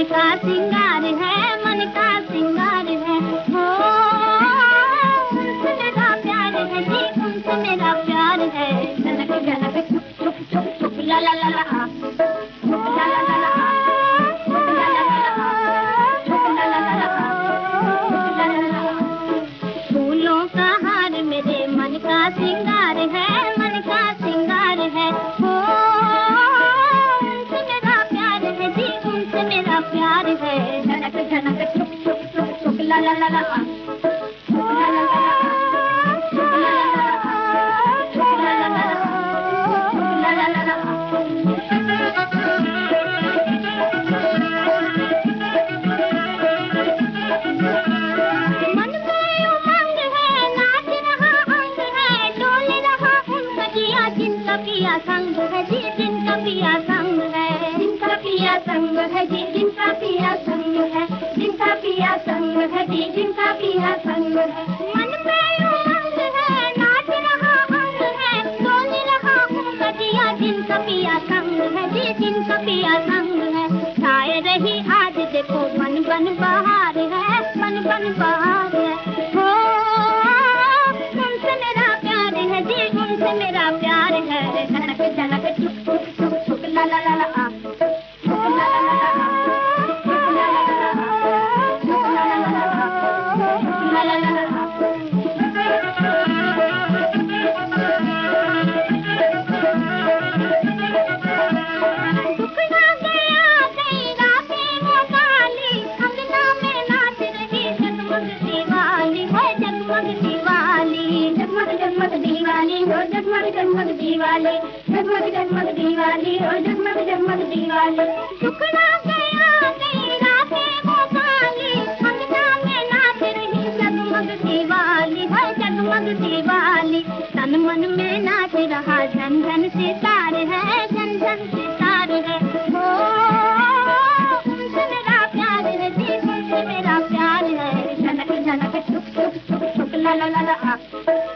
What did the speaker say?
का सिंगार है, मन का सिंगार है। हो उनसे मेरा प्यार है जी, उनसे मेरा प्यार है। झनक झनक छुप छुप छुप छुप ला ला ला ला, छुप ला ला ला ला, छुप ला ला ला ला, छुप ला ला ला ला, छुप ला ला ला ला। फूलों का हार मेरे मन का सिंगार है, मन का सिंगार है। हो उनसे मेरा प्यार है जी, उनसे मेरा प्यार है। झनक झनक छुप छुप छुप छुप ला ला ला ला, छुप ला ला ला ला, छुप ला ला ला ला, छुप ला ला ला ला, छुप ला ला ला ला। मन में उमंग है, नाच रहा अंग है, डोल रहा उनका जिया, जिनका पिया संग है जी, जिनका पिया संग है। जिनका पिया संग है जी, जिनका पिया संग है, जिनका पिया संग है जी, जिनका पिया संग है। मन में उमंग है, नाच रहा अंग है, डोल रहा उनका जिया, जिनका पिया संग है जी, जिनका पिया संग है। छाए रही आज देखो बन बन बहार है, बन बन बहार है। हो उनसे मेरा प्यार है जी, उनसे मेरा प्यार है। झनक झनक छुप छुप छुप छुप ला ला ला ला, छुप ला ला ला ला, छुप ला ला ला ला, छुप ला ला ला ला, छुप ला ला ला ला। दुखड़ा गया कई रातें वो काली, अंगना में नाच रही जगमग दीवाली, वो जगमग दीवाली। जगमग जगमग दीवाली हो, जगमग जगमग दीवाली, जगमग जगमग दीवाली हो, जगमग जगमग दीवाली। दुखड़ा गया कई रातें वो काली, अंगना में नाच रही जगमग दीवाली, हो जगमग दीवाली। तन मन में नाच रहा झन झन सितार है, झन झन सितार है। हो उनसे मेरा प्यार है जी, उनसे मेरा प्यार है। झनक झनक छुप छुप छुप छुप ला ला ला ला।